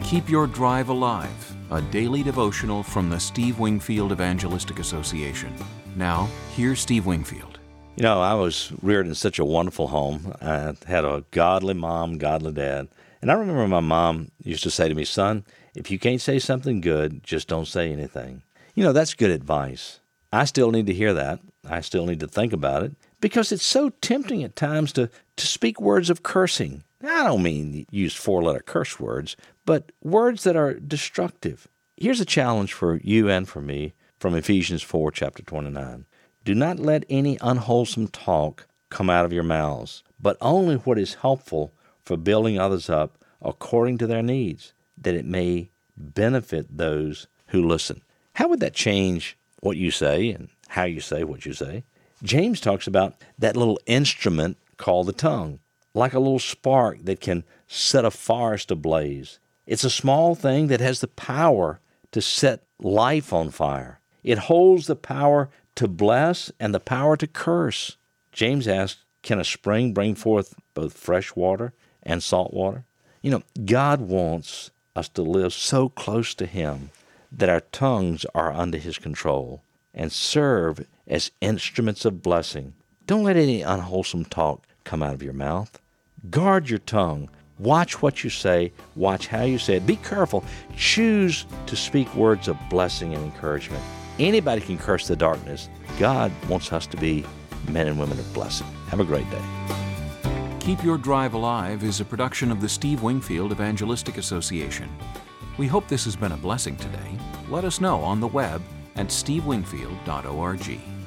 Keep Your Drive Alive, a daily devotional from the Steve Wingfield Evangelistic Association. Now, here's Steve Wingfield. You know, I was reared in such a wonderful home. I had a godly mom, godly dad. And I remember my mom used to say to me, son, if you can't say something good, just don't say anything. You know, that's good advice. I still need to hear that. I still need to think about it because it's so tempting at times to speak words of cursing. I don't mean use four-letter curse words, but words that are destructive. Here's a challenge for you and for me from Ephesians 4, chapter 29. Do not let any unwholesome talk come out of your mouths, but only what is helpful for building others up according to their needs, that it may benefit those who listen. How would that change what you say and how you say what you say? James talks about that little instrument called the tongue, like a little spark that can set a forest ablaze. It's a small thing that has the power to set life on fire. It holds the power to bless and the power to curse. James asks, can a spring bring forth both fresh water and salt water? You know, God wants us to live so close to Him that our tongues are under His control and serve as instruments of blessing. Don't let any unwholesome talk come out of your mouth. Guard your tongue. Watch what you say. Watch how you say it. Be careful. Choose to speak words of blessing and encouragement. Anybody can curse the darkness. God wants us to be men and women of blessing. Have a great day. Keep Your Drive Alive is a production of the Steve Wingfield Evangelistic Association. We hope this has been a blessing today. Let us know on the web at stevewingfield.org.